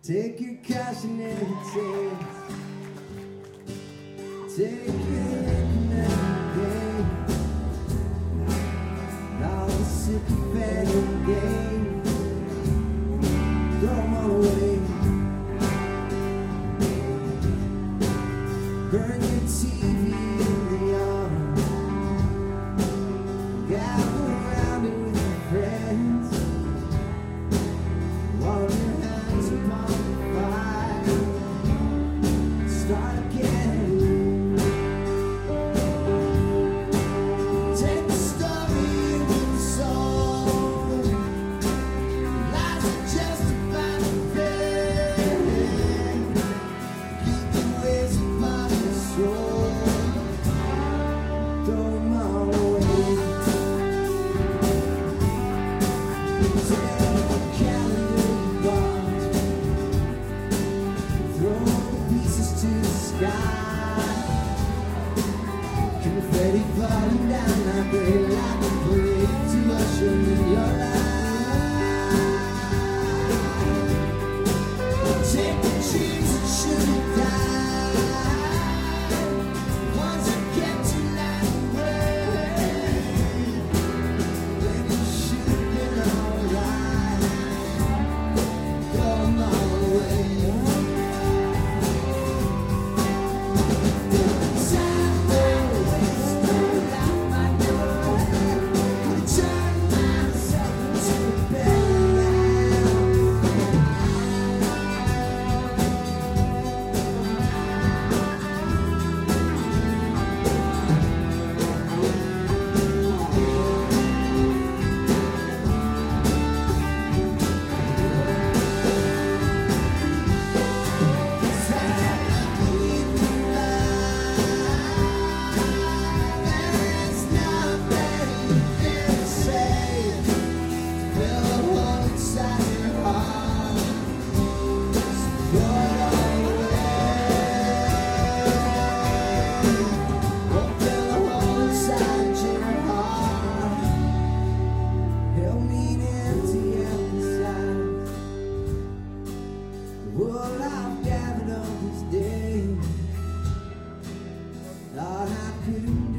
Take your caution in the chance. Take your living every day. All the sympathetic game. Throw them all away. Burn your TV in the yard. Gather around it with your friends. Warm your hands upon the fire. Start again. Take the story of the soul. Lies are justified in pain. Keep the ways upon your soul. Throw them all away. Take the calendar box. Throw the pieces to the sky. Confetti falling down like a parade to usher in your life. Take the dreams that shouldn't die. Ones that get too loud and away. When it should have been alright. Throw them all away. What I've gathered on this day, thought I could